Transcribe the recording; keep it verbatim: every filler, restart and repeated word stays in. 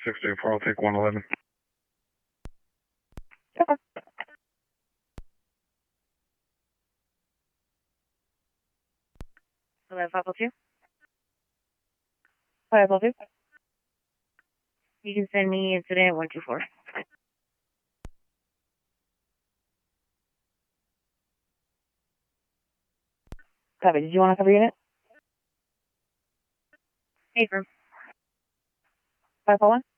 six two four, I'll take one eleven. Okay. eleven five oh two. five oh two. You can send me incident one two four. Copy. Did you want to cover unit? Hey, firm. five four one.